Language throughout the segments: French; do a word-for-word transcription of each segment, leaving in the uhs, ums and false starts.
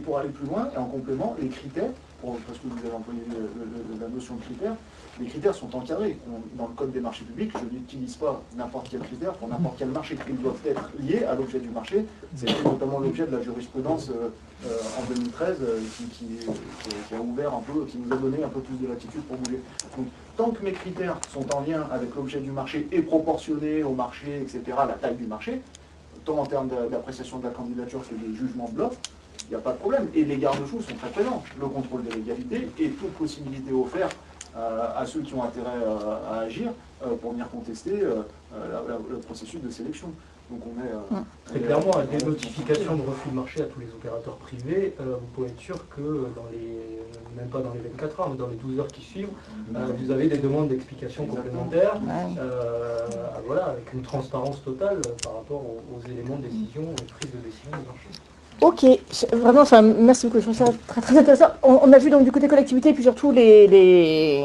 pour aller plus loin, et en complément, les critères, pour, parce que vous avez employé le, le, la notion de critères, les critères sont encadrés. On, dans le code des marchés publics, je n'utilise pas n'importe quel critère pour n'importe quel marché. Ils doivent être liés à l'objet du marché. C'était notamment l'objet de la jurisprudence euh, euh, en deux mille treize euh, qui, qui, qui, qui a ouvert un peu, qui nous a donné un peu plus de latitude pour bouger. Donc, tant que mes critères sont en lien avec l'objet du marché et proportionnés au marché, et cetera, la taille du marché, tant en termes d'appréciation de la candidature que des jugements de l'offre, il n'y a pas de problème. Et les garde-fous sont très présents. Le contrôle de légalité et toute possibilité offerte euh, à ceux qui ont intérêt euh, à agir euh, pour venir contester euh, la, la, le processus de sélection. Donc on est... Euh, Très clairement, avec des notifications de refus de marché à tous les opérateurs privés, euh, vous pouvez être sûr que dans les, même pas dans les vingt-quatre heures, mais dans les douze heures qui suivent, euh, vous avez des demandes d'explications complémentaires, euh, voilà, avec une transparence totale par rapport aux, aux éléments de décision et de prise de décision du marché. Ok, vraiment, enfin, merci beaucoup, je trouve ça très, très intéressant. On, on a vu donc du côté collectivité, et puis surtout les, les,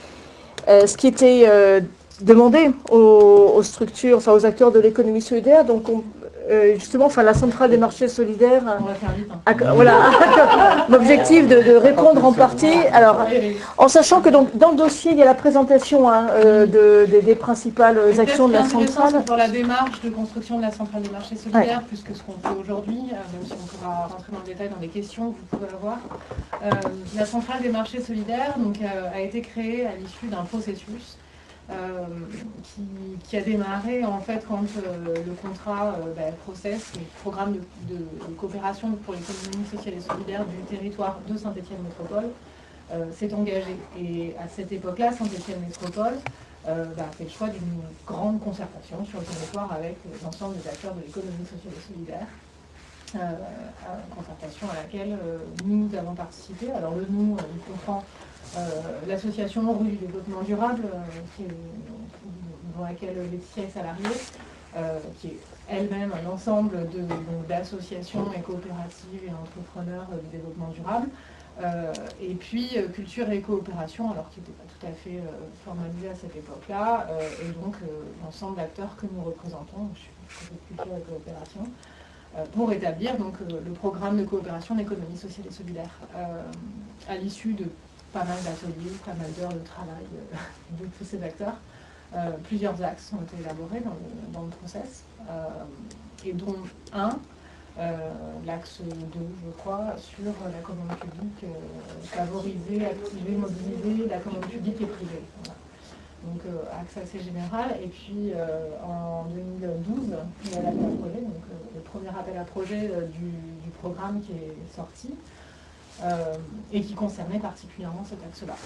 euh, ce qui était euh, demandé aux, aux structures, enfin aux acteurs de l'économie solidaire. Donc, on, euh, justement, enfin, la centrale des marchés solidaires, on va faire vite, hein. a, voilà, l'objectif de, de répondre en partie. Alors, en sachant que donc dans le dossier, il y a la présentation hein, euh, de, de, des principales actions de la centrale. Pour la démarche de construction de la centrale des marchés solidaires, ouais. plus que ce qu'on fait aujourd'hui, euh, même si on pourra rentrer dans le détail dans les questions que vous pouvez avoir. Euh, la centrale des marchés solidaires donc, euh, a été créée à l'issue d'un processus Euh, qui, qui a démarré en fait quand euh, le contrat euh, bah, process, le programme de, de, de coopération pour l'économie sociale et solidaire du territoire de Saint-Étienne Métropole euh, s'est engagé. Et à cette époque-là, Saint-Étienne Métropole euh, bah, a fait le choix d'une grande concertation sur le territoire avec l'ensemble des acteurs de l'économie sociale et solidaire. Euh, concertation à laquelle euh, nous avons participé. Alors le nous, euh, il comprend Euh, l'association Rue du développement durable, euh, qui est, dans laquelle Laetitia est salariée, euh, qui est elle-même un ensemble d'associations et coopératives et entrepreneurs euh, du développement durable, euh, et puis euh, culture et coopération, alors qui n'était pas tout à fait euh, formalisé à cette époque-là, euh, et donc euh, l'ensemble d'acteurs que nous représentons, je suis culture et coopération, euh, pour établir donc, euh, le programme de coopération d'économie sociale et solidaire. Euh, à l'issue de pas mal d'ateliers, pas mal d'heures de travail euh, de tous ces acteurs. Euh, plusieurs axes ont été élaborés dans le, dans le process, euh, et dont un, euh, l'axe deux, je crois, sur la commande publique, euh, favoriser, activer, mobiliser la commande publique et privée. Voilà. Donc, euh, axe assez général. Et puis, euh, en deux mille douze, il y a l'appel à projet, donc euh, le premier appel à projet euh, du, du programme qui est sorti. Euh, et qui concernait particulièrement cet axe-là.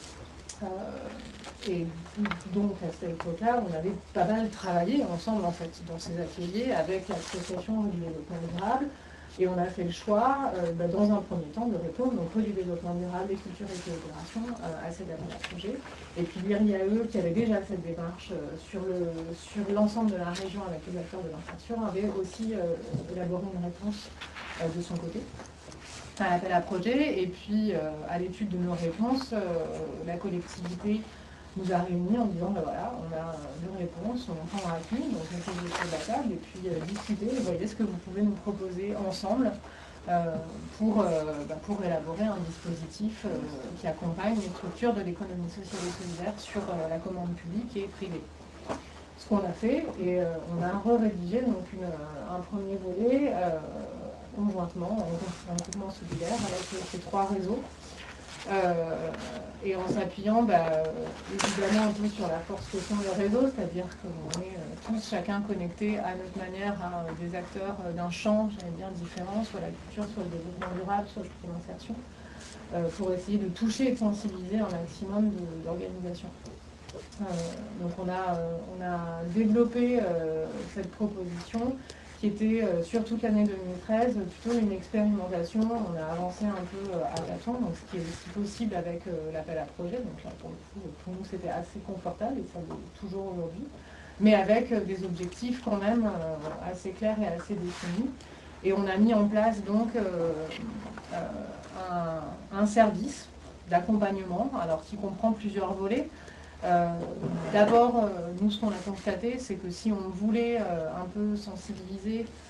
Euh, et donc à cette époque-là, on avait pas mal travaillé ensemble en fait dans ces ateliers avec l'association du développement durable, et on a fait le choix, euh, bah, dans un premier temps, de répondre au Rue du développement durable et culture et coopération euh, à cet appel à projet. Et puis l'I R I A E, qui avait déjà cette démarche euh, sur le sur l'ensemble de la région avec les acteurs de l'infraction, avait aussi euh, élaboré une réponse euh, de son côté à l'appel à projet, et puis euh, à l'étude de nos réponses, euh, la collectivité nous a réunis en disant, ben voilà, on a deux réponses, on entend à qui, donc on peut sur la table, et puis euh, discuter, et voyez ce que vous pouvez nous proposer ensemble euh, pour, euh, bah, pour élaborer un dispositif euh, qui accompagne les structures de l'économie sociale et solidaire sur euh, la commande publique et privée. Ce qu'on a fait, et euh, on a re-rédigé donc une, un premier volet euh, conjointement, en groupement solidaire, avec ces trois réseaux, euh, et en s'appuyant bah, évidemment un peu sur la force que sont les réseaux, c'est-à-dire qu'on est euh, tous chacun connectés à notre manière à euh, des acteurs euh, d'un champ, j'allais dire, différent, soit la culture, soit le développement durable, soit pour l'insertion, euh, pour essayer de toucher et de sensibiliser un maximum d'organisations. Euh, donc on a, euh, on a développé euh, cette proposition qui était euh, sur toute l'année deux mille treize plutôt une expérimentation. On a avancé un peu euh, à tâtons, donc ce qui est aussi possible avec euh, l'appel à projet. Donc là, pour le coup, pour nous, c'était assez confortable, et ça l'est toujours aujourd'hui, mais avec euh, des objectifs quand même euh, assez clairs et assez définis. Et on a mis en place donc euh, euh, un, un service d'accompagnement, alors qui comprend plusieurs volets. Euh, D'abord, euh, nous, ce qu'on a constaté, c'est que si on voulait euh, un peu sensibiliser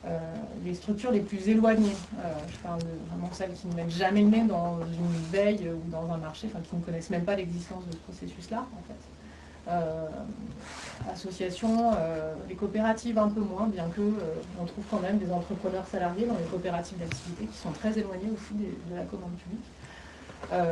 euh, les structures les plus éloignées. Euh, je parle de vraiment celles qui ne mettent jamais le nez dans une veille ou dans un marché, enfin qui ne connaissent même pas l'existence de ce processus-là, en fait. Euh, associations, euh, les coopératives un peu moins, bien que euh, on trouve quand même des entrepreneurs salariés dans les coopératives d'activité qui sont très éloignés aussi des, de la commande publique. Euh,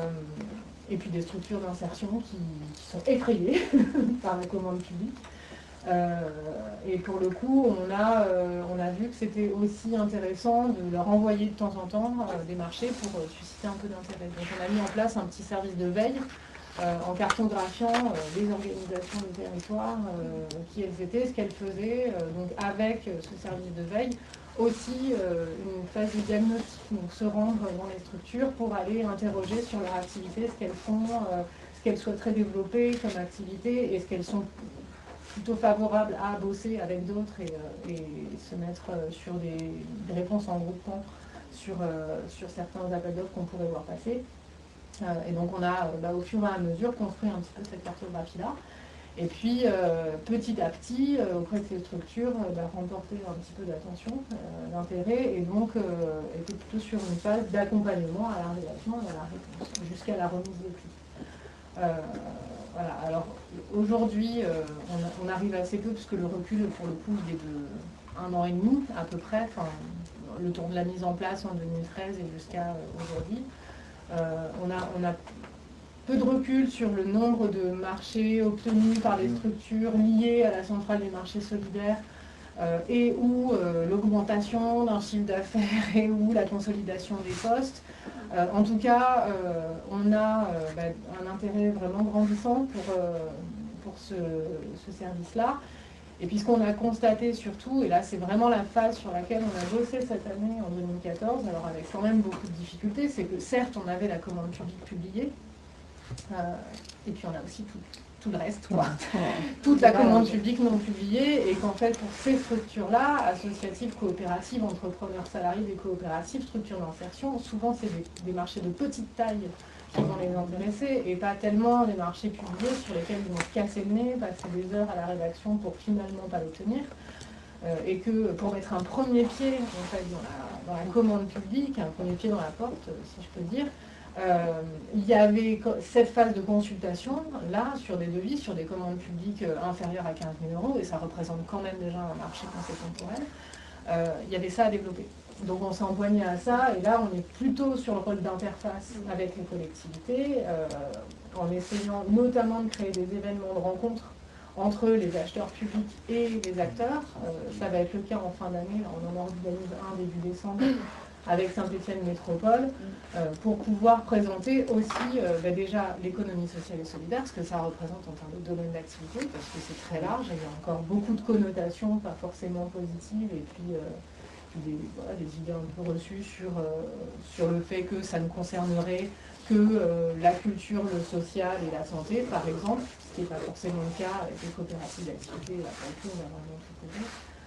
et puis des structures d'insertion qui, qui sont effrayées par la commande publique. Euh, et pour le coup, on a, euh, on a vu que c'était aussi intéressant de leur envoyer de temps en temps euh, des marchés pour euh, susciter un peu d'intérêt. Donc on a mis en place un petit service de veille euh, en cartographiant euh, les organisations de territoire, euh, qui elles étaient, ce qu'elles faisaient. Euh, donc avec euh, ce service de veille, aussi euh, une phase de diagnostic, donc se rendre dans les structures pour aller interroger sur leur activité, ce qu'elles font, euh, ce qu'elles souhaiteraient développer comme activité et ce qu'elles sont plutôt favorables à bosser avec d'autres et, euh, et se mettre euh, sur des, des réponses en groupement sur, euh, sur certains appels d'offres qu'on pourrait voir passer. Euh, et donc on a, euh, bah, au fur et à mesure, construit un petit peu cette cartographie-là. Et puis, euh, petit à petit, euh, auprès de ces structures, euh, bah, remporter un petit peu d'attention, euh, d'intérêt, et donc euh, était plutôt sur une phase d'accompagnement à la rédaction et à la réponse, jusqu'à la remise des prix. Euh, voilà. Alors, aujourd'hui, euh, on, on arrive assez peu, puisque le recul, pour le coup, il est de un an et demi, à peu près, enfin, le tour de la mise en place en deux mille treize et jusqu'à euh, aujourd'hui. Euh, on a, on a peu de recul sur le nombre de marchés obtenus par les structures liées à la centrale des marchés solidaires euh, et ou euh, l'augmentation d'un chiffre d'affaires et ou la consolidation des postes. Euh, en tout cas, euh, on a euh, bah, un intérêt vraiment grandissant pour, euh, pour ce, ce service-là. Et puis ce qu'on a constaté surtout, et là c'est vraiment la phase sur laquelle on a bossé cette année en deux mille quatorze, alors avec quand même beaucoup de difficultés, c'est que certes on avait la commande publique publiée, Euh, et puis on a aussi tout, tout le reste, quoi. Toute la commande publique non publiée, et qu'en fait pour ces structures-là, associatives, coopératives, entrepreneurs salariés, des coopératives, structures d'insertion, souvent c'est des, des marchés de petite taille qui vont les intéresser, et pas tellement les marchés publiés sur lesquels ils vont se casser le nez, passer des heures à la rédaction pour finalement pas l'obtenir. Euh, et que pour mettre un premier pied en fait, dans, la, dans la commande publique, un premier pied dans la porte, si je peux dire, Euh, il y avait cette phase de consultation, là, sur des devis, sur des commandes publiques euh, inférieures à quinze mille euros, et ça représente quand même déjà un marché conséquent pour elles. Euh, il y avait ça à développer. Donc on s'est empoigné à ça, et là on est plutôt sur le rôle d'interface avec les collectivités, euh, en essayant notamment de créer des événements de rencontre entre les acheteurs publics et les acteurs. Euh, ça va être le cas en fin d'année, on en organise un début décembre, avec Saint-Étienne Métropole, euh, pour pouvoir présenter aussi euh, bah déjà l'économie sociale et solidaire, ce que ça représente en termes de domaine d'activité, parce que c'est très large, et il y a encore beaucoup de connotations, pas forcément positives, et puis euh, des, voilà, des idées un peu reçues sur, euh, sur le fait que ça ne concernerait que euh, la culture, le social et la santé, par exemple, ce qui n'est pas forcément le cas avec les coopératives d'activité, la culture, on a vraiment tout posé.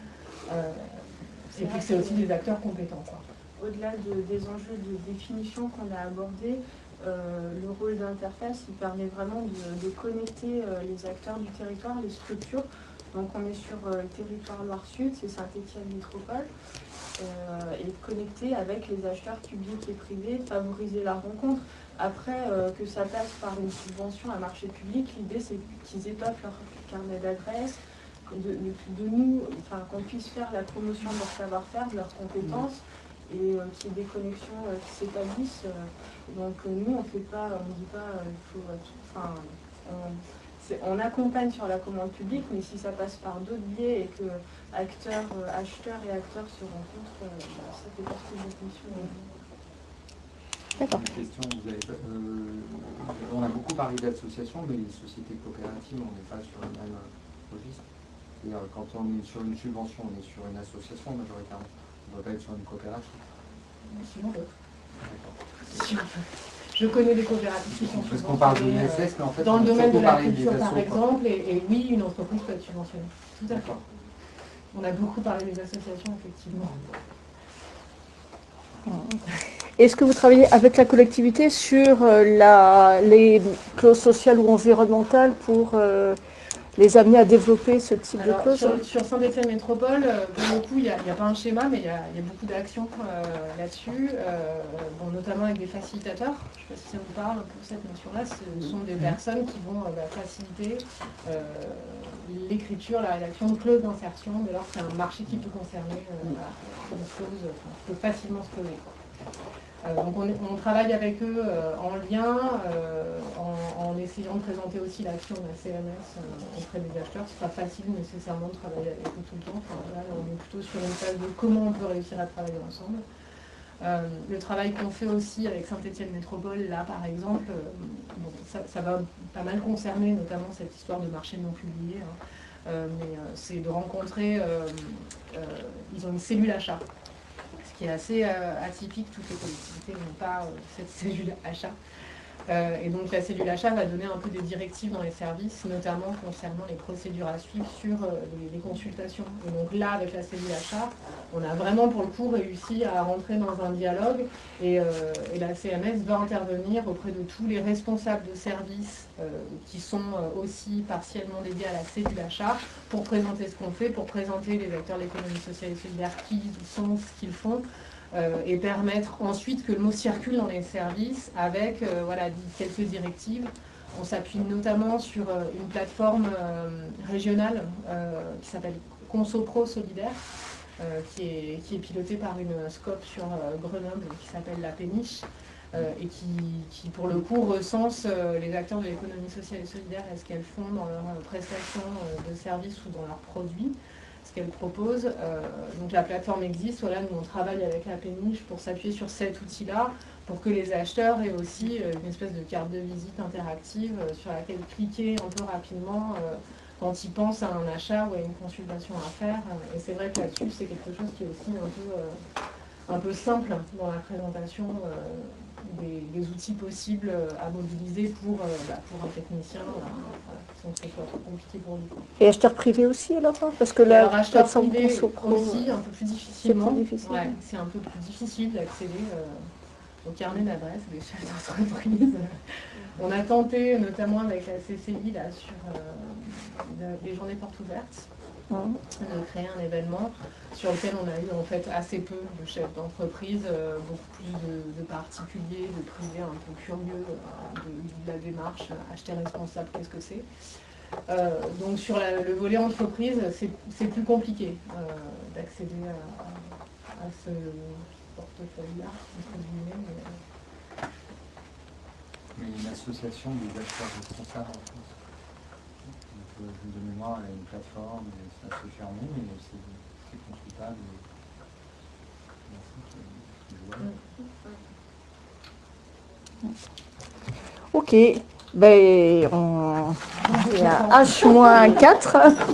Euh, et puis c'est aussi des acteurs compétents, quoi. Au-delà de, des enjeux de définition qu'on a abordés, euh, le rôle d'interface, il permet vraiment de, de connecter euh, les acteurs du territoire, les structures. Donc on est sur euh, le territoire Loire-Sud, c'est Saint-Étienne Métropole, euh, et de connecter avec les acheteurs publics et privés, de favoriser la rencontre. Après, euh, que ça passe par une subvention à marché public, l'idée c'est qu'ils étoffent leur carnet d'adresses, de, de, de nous, enfin qu'on puisse faire la promotion de leur savoir-faire, de leurs compétences, et euh, qu'il y ait des connexions euh, qui s'établissent. Euh, donc euh, nous, on fait pas, on dit pas, il euh, faut, enfin, on, on accompagne sur la commande publique, mais si ça passe par d'autres biais et que acteurs, euh, acheteurs et acteurs se rencontrent, euh, bah, ça fait partie de notre mission. D'accord. Une question, vous avez, euh, on a beaucoup parlé d'associations, mais les sociétés coopératives, on n'est pas sur le même registre. C'est-à-dire, quand on est sur une subvention, on est sur une association majoritairement. On ne doit pas être sur une coopérative. Si on veut. Si on veut. Je connais des coopératives qui sont Parce qu'on parle de l'I S S, mais en fait, dans le domaine de la culture, assos, par exemple, et, et oui, une entreprise peut être subventionnée. Tout à fait. On a beaucoup parlé des associations, effectivement. Est-ce que vous travaillez avec la collectivité sur euh, la, les clauses sociales ou environnementales pour euh, les amener à développer ce type Alors, de clause? Sur, sur Saint-Étienne Métropole, euh, pour le coup, il n'y a, a pas un schéma, mais il y a, y a beaucoup d'actions euh, là-dessus, euh, bon, notamment avec des facilitateurs. Je ne sais pas si ça vous parle, pour cette notion-là. Ce sont des personnes qui vont euh, bah, faciliter euh, l'écriture, la rédaction de clauses d'insertion, dès lors que c'est un marché qui peut concerner euh, voilà, une clause, enfin, qui peut facilement se closer. Euh, donc on, on travaille avec eux euh, en lien, euh, en, en essayant de présenter aussi l'action de la C M S euh, auprès des acheteurs. Ce n'est pas facile nécessairement de travailler avec eux tout le temps. Enfin, là, on est plutôt sur une phase de comment on peut réussir à travailler ensemble. Euh, le travail qu'on fait aussi avec Saint-Étienne Métropole, là par exemple, euh, bon, ça, ça va pas mal concerner notamment cette histoire de marché non publié, hein. euh, mais euh, c'est de rencontrer, euh, euh, ils ont une cellule achat, ce qui est assez euh, atypique. Toutes les collectivités n'ont pas euh, cette cellule achat. Euh, et donc la cellule achat va donner un peu des directives dans les services, notamment concernant les procédures à suivre sur euh, les, les consultations. Et donc là, avec la cellule achat, on a vraiment pour le coup réussi à rentrer dans un dialogue et, euh, et la C M S va intervenir auprès de tous les responsables de services euh, qui sont euh, aussi partiellement dédiés à la cellule achat pour présenter ce qu'on fait, pour présenter les acteurs de l'économie sociale et solidaire qui ils sont, ce qu'ils font. Euh, et permettre ensuite que le mot circule dans les services avec euh, voilà, quelques directives. On s'appuie notamment sur euh, une plateforme euh, régionale euh, qui s'appelle ConsoPro Solidaire, euh, qui, est, qui est pilotée par une scope sur euh, Grenoble qui s'appelle la Péniche euh, et qui, qui pour le coup recense euh, les acteurs de l'économie sociale et solidaire et ce qu'elles font dans leurs euh, prestations euh, de services ou dans leurs produits, ce qu'elle propose. Euh, donc la plateforme existe, voilà, nous on travaille avec la Péniche pour s'appuyer sur cet outil-là, pour que les acheteurs aient aussi euh, une espèce de carte de visite interactive euh, sur laquelle cliquer un peu rapidement euh, quand ils pensent à un achat ou à une consultation à faire. Et c'est vrai que là-dessus, c'est quelque chose qui est aussi un peu, euh, un peu simple dans la présentation euh, des, des outils possibles à mobiliser pour, euh, bah, pour un technicien, voilà, sans que ce soit trop compliqué pour lui. Et acheteurs privés aussi alors? Parce que Et là, alors, acheteur plateforme privé ConsoPro, aussi, un peu plus difficilement. c'est plus difficile. Ouais, c'est un peu plus difficile d'accéder euh, au carnet d'adresse des chefs d'entreprise. On a tenté, notamment avec la C C I, là, sur euh, les journées portes ouvertes, Mmh. de créer un événement sur lequel on a eu en fait assez peu de chefs d'entreprise, euh, beaucoup plus de, de particuliers, de privés un peu curieux euh, de, de la démarche, acheter responsable, qu'est-ce que c'est. Euh, donc sur la, le volet entreprise, c'est plus compliqué euh, d'accéder à, à ce portefeuille-là, entre guillemets. Mais, euh... mais il y a une association des acheteurs responsables en France. Donc, de mémoire, elle a une plateforme, ça se fait en ligne, mais c'est consultable. Ok, ben on est à H quatre.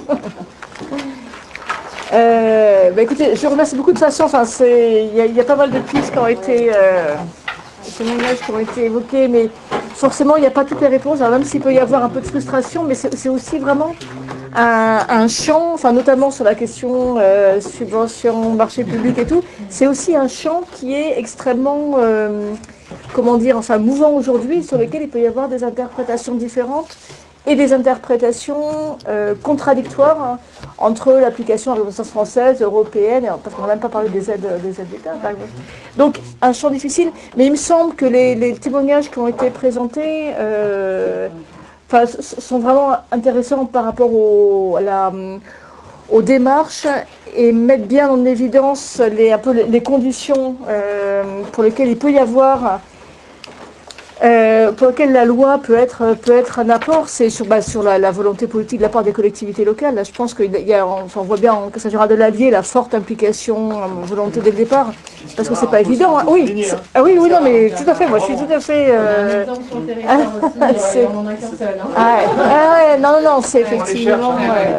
euh, ben écoutez, je vous remercie beaucoup de toute façon. Enfin, il y, y a pas mal de pistes qui ont été, euh, témoignages qui ont été évoqués, mais forcément, il n'y a pas toutes les réponses. Alors même s'il peut y avoir un peu de frustration, mais c'est aussi vraiment un, un champ, enfin notamment sur la question euh, subvention, marché public et tout, c'est aussi un champ qui est extrêmement, euh, comment dire, enfin mouvant aujourd'hui, sur lequel il peut y avoir des interprétations différentes et des interprétations euh, contradictoires hein, entre l'application à la résistance française, européenne, parce qu'on n'a même pas parlé des aides des aides d'État, par exemple. Donc un champ difficile, mais il me semble que les, les témoignages qui ont été présentés euh, enfin, sont vraiment intéressants par rapport au, à la, aux démarches et mettent bien en évidence les, un peu les conditions euh, pour lesquelles il peut y avoir Euh, pour lequel la loi peut être, peut être un apport, c'est sur, bah, sur la, la volonté politique de la part des collectivités locales. Là, je pense qu'on on voit bien que ça s'agira de l'allier, la forte implication, la volonté dès le départ, parce que c'est pas évident. Hein. Oui, ah oui, oui, non, mais tout à fait. Moi, je suis tout à fait. Euh... c'est... On en a qu'un seul. Hein. Ah, ouais. Ah ouais, non, non, non, c'est effectivement.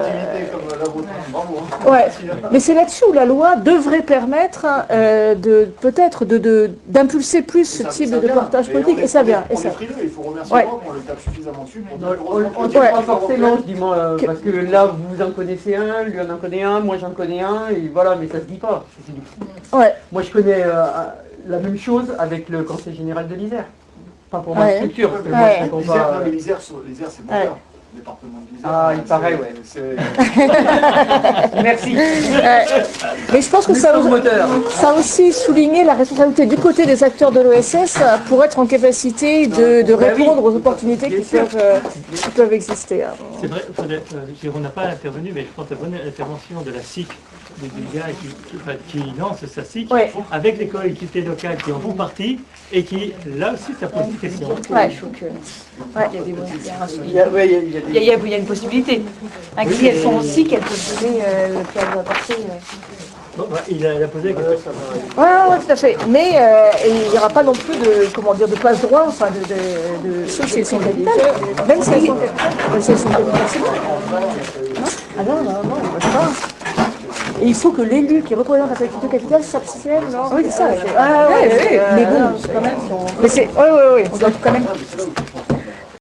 Euh... Ouais, mais c'est là-dessus où la loi devrait permettre euh, de peut-être de, de, d'impulser plus ce type de portage politique, et ça vient. On et ça. est frileux, il faut remercier ouais. qu'on le tape suffisamment dessus. Pour non, on ne dit pas forcément, je dis moi, euh, parce que là vous en connaissez un, lui en en connaît un, moi j'en connais un, et voilà, mais ça se dit pas. Ouais. Moi je connais euh, la même chose avec le Conseil général de l'Isère. Pas pour ma ouais. structure, parce que ouais. moi je ne l'Isère, pas... l'Isère, c'est mon ouais. département de l'Isère. Ah, il paraît, ouais. C'est- Merci. Euh, mais je pense que ça, Mission moteur. ça a aussi souligné la responsabilité du côté des acteurs de l'O S S pour être en capacité de, de Bah oui. répondre aux opportunités qui Bien sûr. peuvent, euh, qui peuvent exister. hein. C'est vrai, faudrait, euh, on n'a pas intervenu, mais je pense à la bonne intervention de la S I C, du, du gars qui, qui, enfin, qui lance sa S I C, Ouais. avec les collectivités locales qui en font partie, et qui, là aussi, ça pose des questions. Ouais, je trouve que. Ouais. Il y a des mots- il y a un- Il y a, ouais, il y a- il y a des- il y a- il y a- il y a une possibilité. À qui elles sont aussi, qu'elles peuvent donner, euh, qu'elles doivent apporter. euh. Bon, bah, il, a, il a posé la question. Ouais, ouais, ouais, tout à fait. Mais euh, il n'y aura pas non plus de, comment dire, de passe droit, enfin de, de, de sauf si elles sont capitales. Même si elles sont capitales. Même si elles sont capitales, c'est bon. Non Ah non, non, non, on ne passe pas. Et il faut que l'élu qui représente la collectivité capitale s'abstienne, non Oui, c'est ça. Ouais, ouais, ouais, mais bon, quand même. Mais c'est, ouais, ouais, ouais, on doit quand même